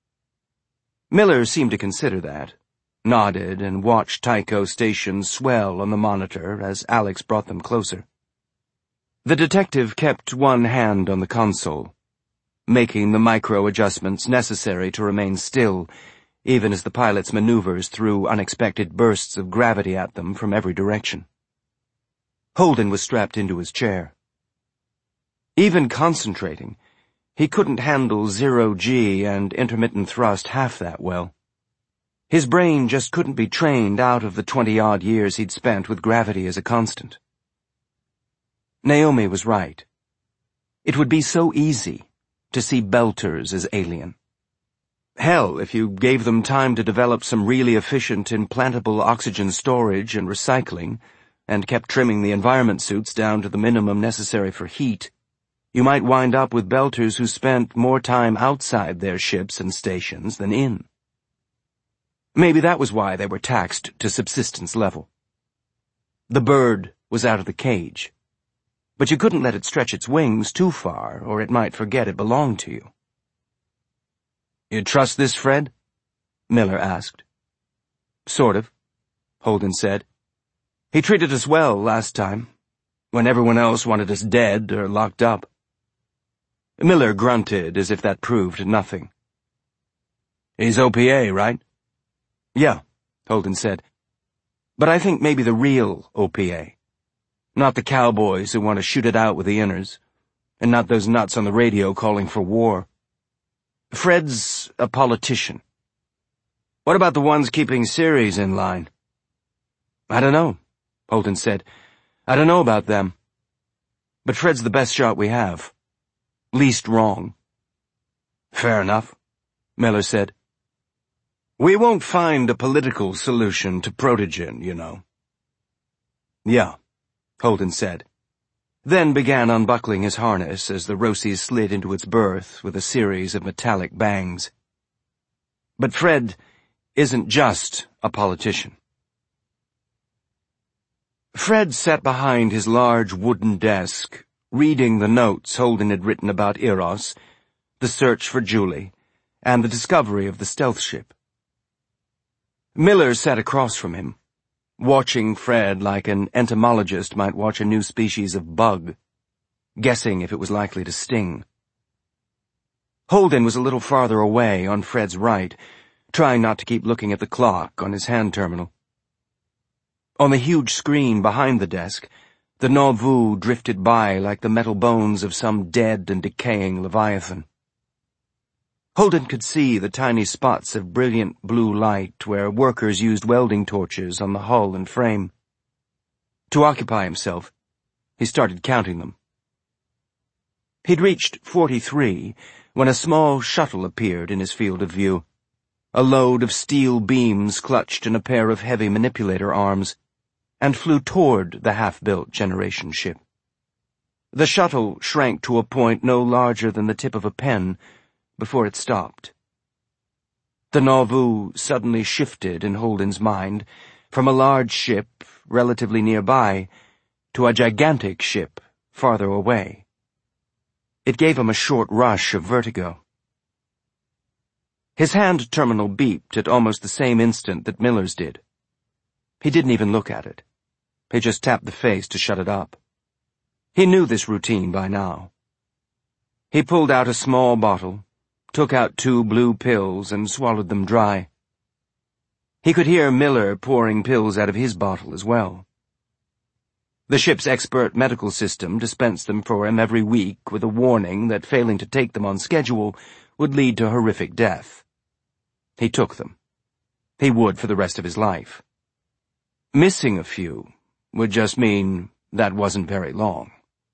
Speaker 1: Miller seemed to consider that, nodded and watched Tycho station swell on the monitor as Alex brought them closer. The detective kept one hand on the console, making the micro-adjustments necessary to remain still, even as the pilots maneuvers threw unexpected bursts of gravity at them from every direction. Holden was strapped into his chair. Even concentrating, he couldn't handle zero-G and intermittent thrust half that well. His brain just couldn't be trained out of the twenty-odd years he'd spent with gravity as a constant. Naomi was right. It would be so easy to see Belters as alien. Hell, if you gave them time to develop some really efficient implantable oxygen storage and recycling, and kept trimming the environment suits down to the minimum necessary for heat, you might wind up with Belters who spent more time outside their ships and stations than in. Maybe that was why they were taxed to subsistence level. The bird was out of the cage, but you couldn't let it stretch its wings too far, or it might forget it belonged to you. You trust this, Fred? Miller asked. Sort of, Holden said. He treated us well last time, when everyone else wanted us dead or locked up. Miller grunted as if that proved nothing. He's O P A, right? Yeah, Holden said. But I think maybe the real O P A. Not the cowboys who want to shoot it out with the inners, and not those nuts on the radio calling for war. Fred's a politician. What about the ones keeping Ceres in line? I don't know, Holden said. I don't know about them. But Fred's the best shot we have. Least wrong. Fair enough, Miller said. We won't find a political solution to Protogen, you know. Yeah, Holden said, then began unbuckling his harness as the Rosie slid into its berth with a series of metallic bangs. But Fred isn't just a politician. Fred sat behind his large wooden desk, reading the notes Holden had written about Eros, the search for Julie, and the discovery of the stealth ship. Miller sat across from him, watching Fred like an entomologist might watch a new species of bug, guessing if it was likely to sting. Holden was a little farther away on Fred's right, trying not to keep looking at the clock on his hand terminal. On the huge screen behind the desk, the Nauvoo drifted by like the metal bones of some dead and decaying leviathan. Holden could see the tiny spots of brilliant blue light where workers used welding torches on the hull and frame. To occupy himself, he started counting them. He'd reached forty-three when a small shuttle appeared in his field of view, a load of steel beams clutched in a pair of heavy manipulator arms, and flew toward the half-built generation ship. The shuttle shrank to a point no larger than the tip of a pen before it stopped. The Nauvoo suddenly shifted in Holden's mind from a large ship relatively nearby to a gigantic ship farther away. It gave him a short rush of vertigo. His hand terminal beeped at almost the same instant that Miller's did. He didn't even look at it. He just tapped the face to shut it up. He knew this routine by now. He pulled out a small bottle, took out two blue pills, and swallowed them dry. He could hear Miller pouring pills out of his bottle as well. The ship's expert medical system dispensed them for him every week with a warning that failing to take them on schedule would lead to horrific death. He took them. He would for the rest of his life. Missing a few would just mean that wasn't very long.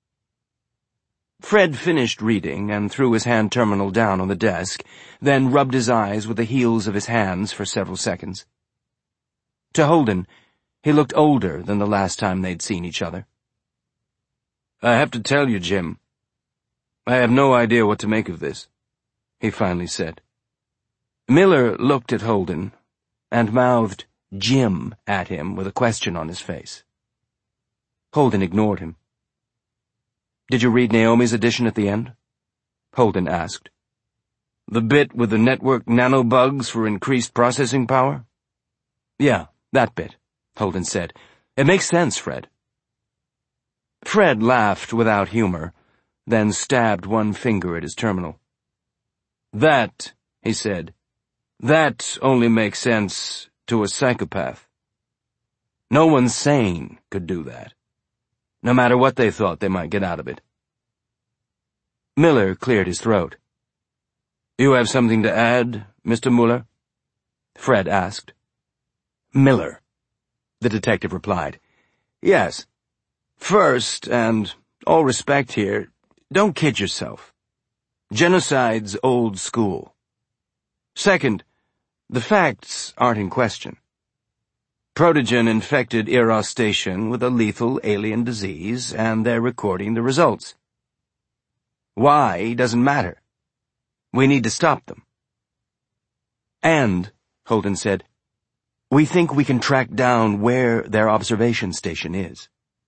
Speaker 1: Fred finished reading and threw his hand terminal down on the desk, then rubbed his eyes with the heels of his hands for several seconds. To Holden, he looked older than the last time they'd seen each other. "I have to tell you, Jim, I have no idea what to make of this," he finally said. Miller looked at Holden and mouthed "Jim" at him with a question on his face. Holden ignored him. "Did you read Naomi's edition at the end?" Holden asked. "The bit with the network nanobugs for increased processing power?" "Yeah, that bit," Holden said. "It makes sense, Fred." Fred laughed without humor, then stabbed one finger at his terminal. "That," he said, "that only makes sense to a psychopath. No one sane could do that, no matter what they thought they might get out of it." Miller cleared his throat. "You have something to add, Mister Muller?" Fred asked. "Miller," the detective replied. "Yes. First, and all respect here, don't kid yourself. Genocide's old school. Second, the facts aren't in question. Protogen infected Eros Station with a lethal alien disease, and they're recording the results. Why doesn't matter. We need to stop them. And," Holden said, "we think we can track down where their observation station is."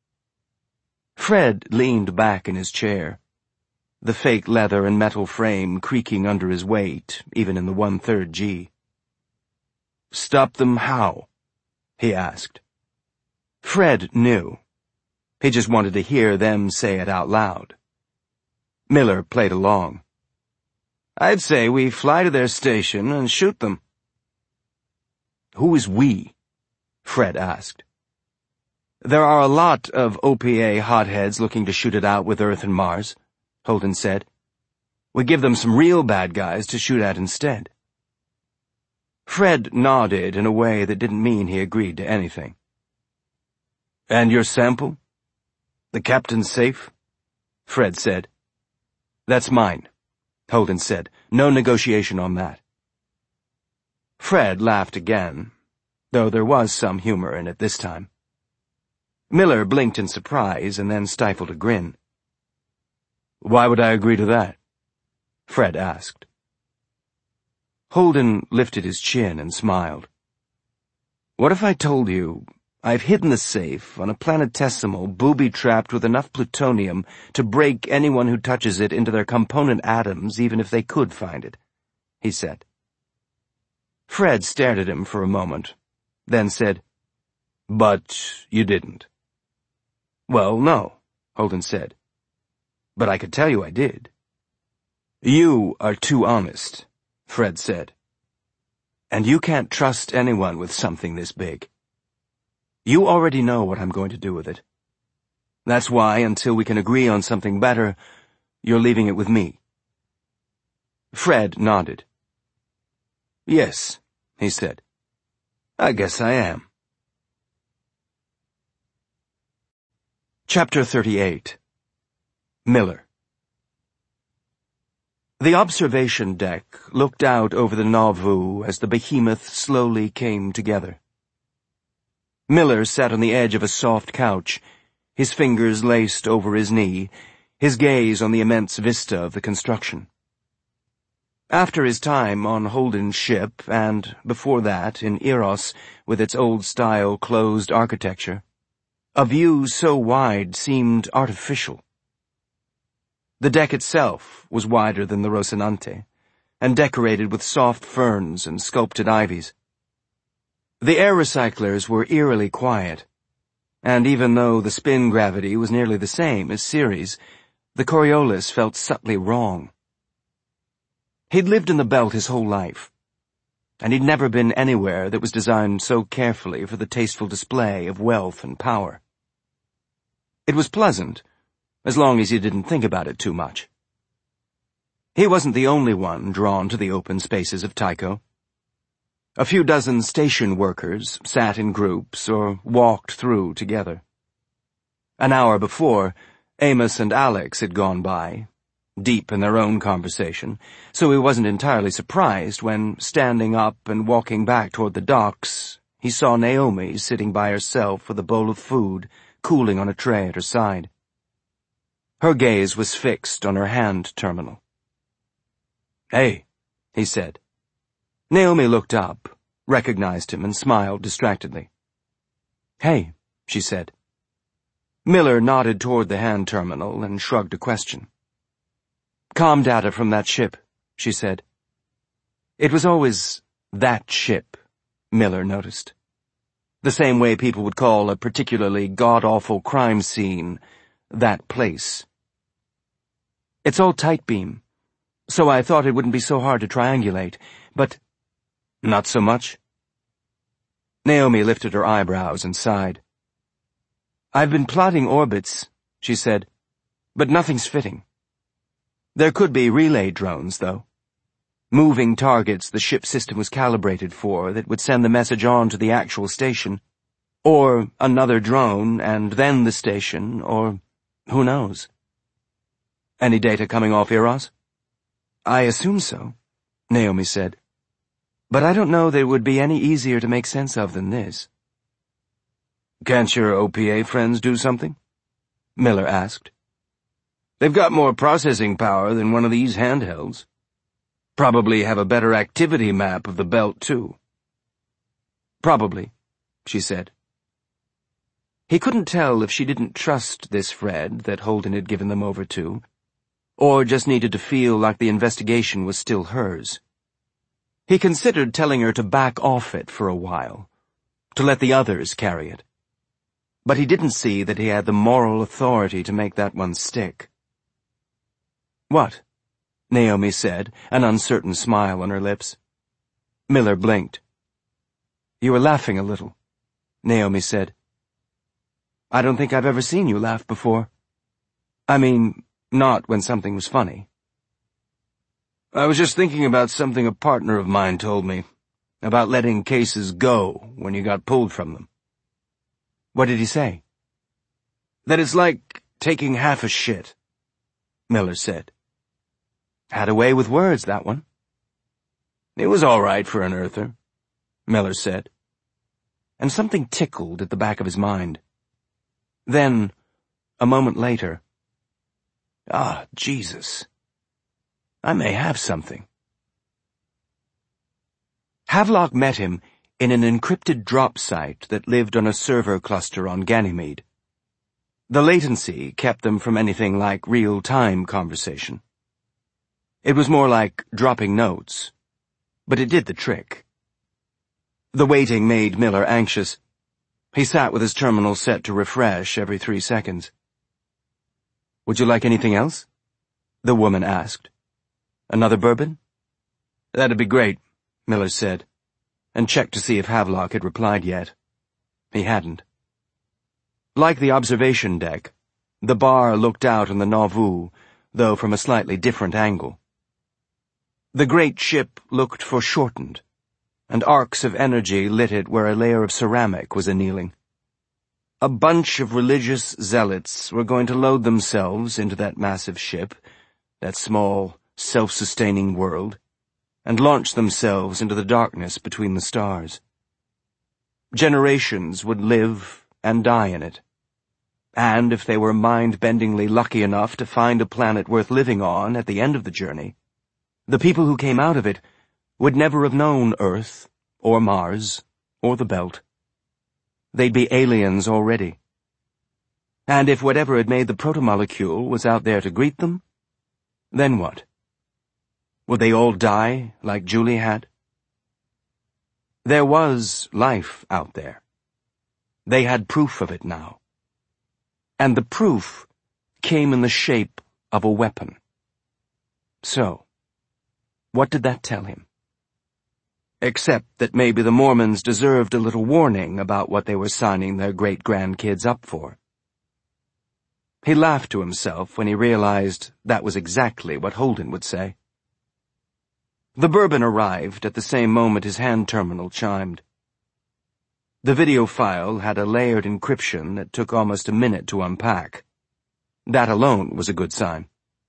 Speaker 1: Fred leaned back in his chair, the fake leather and metal frame creaking under his weight, even in the one-third G. "Stop them how?" he asked. Fred knew. He just wanted to hear them say it out loud. Miller played along. "I'd say we fly to their station and shoot them." "Who is we?" Fred asked. "There are a lot of O P A hotheads looking to shoot it out with Earth and Mars," Holden said. "We give them some real bad guys to shoot at instead." Fred nodded in a way that didn't mean he agreed to anything. "And your sample? The captain's safe?" Fred said. "That's mine," Holden said. "No negotiation on that." Fred laughed again, though there was some humor in it this time. Miller blinked in surprise and then stifled a grin. "Why would I agree to that?" Fred asked. Holden lifted his chin and smiled. "What if I told you I've hidden the safe on a planetesimal booby-trapped with enough plutonium to break anyone who touches it into their component atoms even if they could find it," he said. Fred stared at him for a moment, then said, "But you didn't." "Well, no," Holden said. "But I could tell you I did." "You are too honest," Fred said. "And you can't trust anyone with something this big. You already know what I'm going to do with it. That's why, until we can agree on something better, you're leaving it with me." Fred nodded. "Yes," he said. "I guess I am." Chapter thirty-eight. Miller. The observation deck looked out over the Nauvoo as the behemoth slowly came together. Miller sat on the edge of a soft couch, his fingers laced over his knee, his gaze on the immense vista of the construction. After his time on Holden's ship, and before that in Eros with its old-style closed architecture, a view so wide seemed artificial. The deck itself was wider than the Rocinante, and decorated with soft ferns and sculpted ivies. The air recyclers were eerily quiet, and even though the spin gravity was nearly the same as Ceres, the Coriolis felt subtly wrong. He'd lived in the belt his whole life, and he'd never been anywhere that was designed so carefully for the tasteful display of wealth and power. It was pleasant, as long as you didn't think about it too much. He wasn't the only one drawn to the open spaces of Tycho. A few dozen station workers sat in groups or walked through together. An hour before, Amos and Alex had gone by, deep in their own conversation, so he wasn't entirely surprised when, standing up and walking back toward the docks, he saw Naomi sitting by herself with a bowl of food cooling on a tray at her side. Her gaze was fixed on her hand terminal. "Hey," he said. Naomi looked up, recognized him, and smiled distractedly. "Hey," she said. Miller nodded toward the hand terminal and shrugged a question. "Comm data from that ship," she said. It was always that ship, Miller noticed. The same way people would call a particularly god-awful crime scene that place. "It's all tight beam, so I thought it wouldn't be so hard to triangulate, but—" "Not so much?" Naomi lifted her eyebrows and sighed. "I've been plotting orbits," she said, "but nothing's fitting. There could be relay drones, though. Moving targets the ship system was calibrated for that would send the message on to the actual station. Or another drone, and then the station, or who knows." "Any data coming off Eros?" "I assume so," Naomi said. "But I don't know that it would be any easier to make sense of than this." "Can't your O P A friends do something?" Miller asked. "They've got more processing power than one of these handhelds. Probably have a better activity map of the belt, too." "Probably," she said. He couldn't tell if she didn't trust this Fred that Holden had given them over to, or just needed to feel like the investigation was still hers. He considered telling her to back off it for a while, to let the others carry it. But he didn't see that he had the moral authority to make that one stick. "What?" Naomi said, an uncertain smile on her lips. Miller blinked. "You were laughing a little," Naomi said. "I don't think I've ever seen you laugh before. I mean, not when something was funny." "I was just thinking about something a partner of mine told me, about letting cases go when you got pulled from them." "What did he say?" "That it's like taking half a shit," Miller said. "Had a way with words, that one." "It was all right for an earther," Miller said. And something tickled at the back of his mind. Then, a moment later, "Ah, Jesus. I may have something." Havelock met him in an encrypted drop site that lived on a server cluster on Ganymede. The latency kept them from anything like real-time conversation. It was more like dropping notes, but it did the trick. The waiting made Miller anxious. He sat with his terminal set to refresh every three seconds. "Would you like anything else?" the woman asked. "Another bourbon?" "That'd be great," Miller said, and checked to see if Havelock had replied yet. He hadn't. Like the observation deck, the bar looked out on the Nauvoo, though from a slightly different angle. The great ship looked foreshortened, and arcs of energy lit it where a layer of ceramic was annealing. A bunch of religious zealots were going to load themselves into that massive ship, that small, self-sustaining world, and launch themselves into the darkness between the stars. Generations would live and die in it. And if they were mind-bendingly lucky enough to find a planet worth living on at the end of the journey, the people who came out of it would never have known Earth, or Mars, or the Belt. They'd be aliens already. And if whatever had made the protomolecule was out there to greet them, then what? Would they all die like Julie had? There was life out there. They had proof of it now. And the proof came in the shape of a weapon. So, what did that tell him? Except that maybe the Mormons deserved a little warning about what they were signing their great-grandkids up for. He laughed to himself when he realized that was exactly what Holden would say. The bourbon arrived at the same moment his hand terminal chimed. The video file had a layered encryption that took almost a minute to unpack. That alone was a good sign.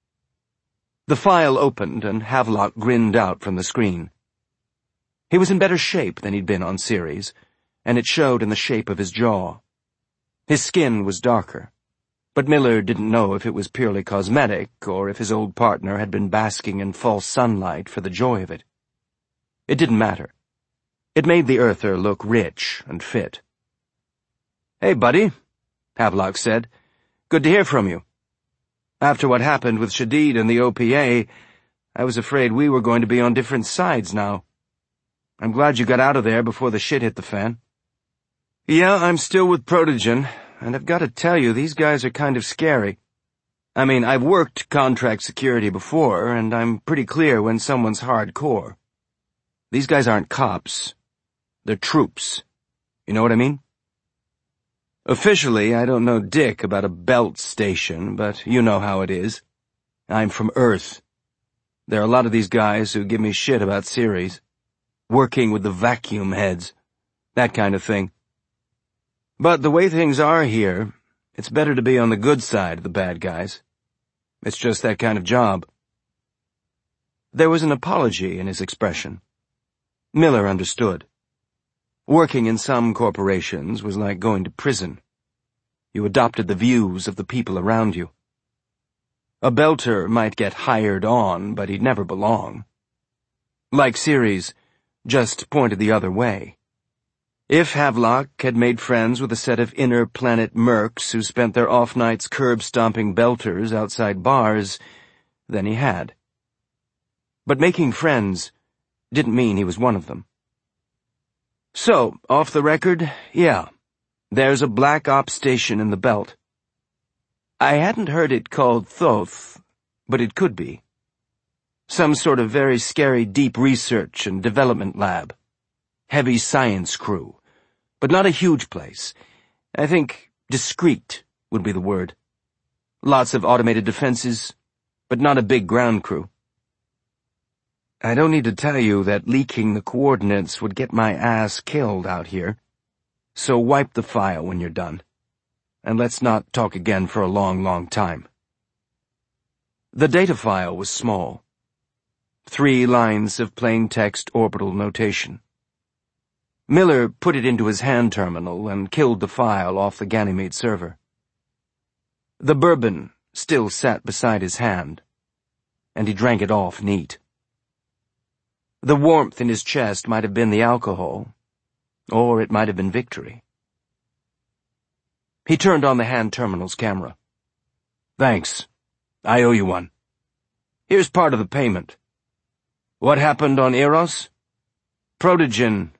Speaker 1: The file opened and Havelock grinned out from the screen. He was in better shape than he'd been on Ceres, and it showed in the shape of his jaw. His skin was darker, but Miller didn't know if it was purely cosmetic or if his old partner had been basking in false sunlight for the joy of it. It didn't matter. It made the Earther look rich and fit. "Hey, buddy," Havelock said. "Good to hear from you. After what happened with Shadid and the O P A, I was afraid we were going to be on different sides now. I'm glad you got out of there before the shit hit the fan." "Yeah, I'm still with Protogen, and I've got to tell you, these guys are kind of scary. I mean, I've worked contract security before, and I'm pretty clear when someone's hardcore. These guys aren't cops. They're troops. You know what I mean? Officially, I don't know dick about a belt station, but you know how it is. I'm from Earth. There are a lot of these guys who give me shit about Ceres. Working with the vacuum heads. That kind of thing. But the way things are here, it's better to be on the good side of the bad guys. It's just that kind of job." There was an apology in his expression. Miller understood. Working in some corporations was like going to prison. You adopted the views of the people around you. A belter might get hired on, but he'd never belong. Like Ceres, just pointed the other way. If Havelock had made friends with a set of inner-planet mercs who spent their off-nights curb-stomping belters outside bars, then he had. But making friends didn't mean he was one of them. "So, off the record, yeah, there's a black ops station in the belt. I hadn't heard it called Thoth, but it could be. Some sort of very scary deep research and development lab. Heavy science crew, but not a huge place. I think discreet would be the word. Lots of automated defenses, but not a big ground crew. I don't need to tell you that leaking the coordinates would get my ass killed out here. So wipe the file when you're done. And let's not talk again for a long, long time." The data file was small. Three lines of plain text orbital notation. Miller put it into his hand terminal and killed the file off the Ganymede server. The bourbon still sat beside his hand, and he drank it off neat. The warmth in his chest might have been the alcohol, Or it might have been victory. He turned on the hand terminal's camera. Thanks. I owe you one. Here's part of the payment. What happened on Eros? Protogen